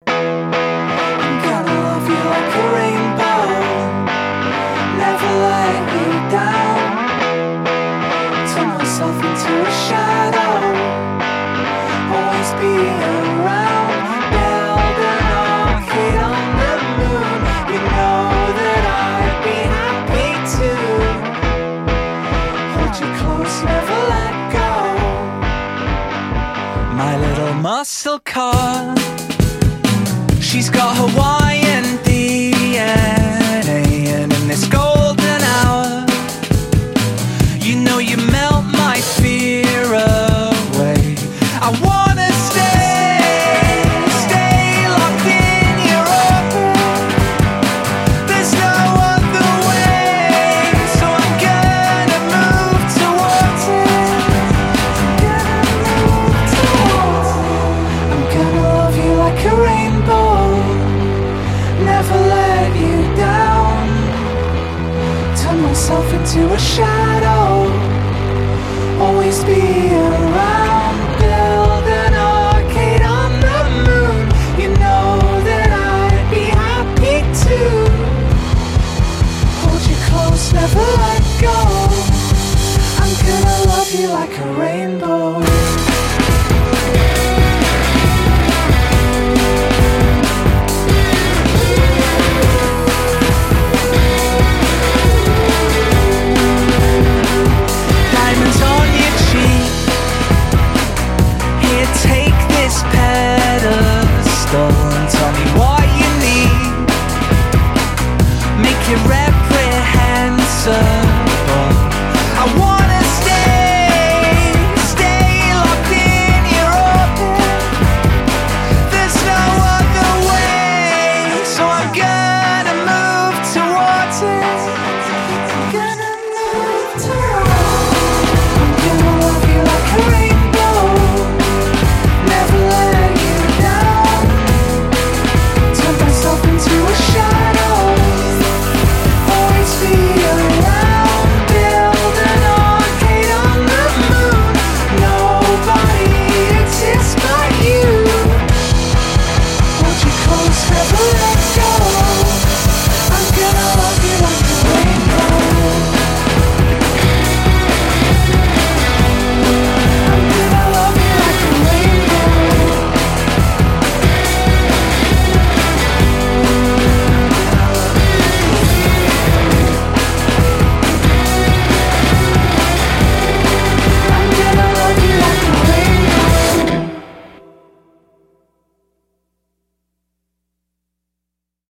I'm gonna love you like a rainbow, never let you down. Turn myself into a shadow, always be around. Build an orchid on the moon, you know that I'd be happy to hold you close, never let go. My little muscle car, she's got Hawaiian DNA, and in this golden hour, you know you melt my fear away. I wanna stay locked in your orbit. There's no other way, so I'm gonna move towards it. I'm gonna love you like a rainbow, never let you down. Turn myself into a shadow, always be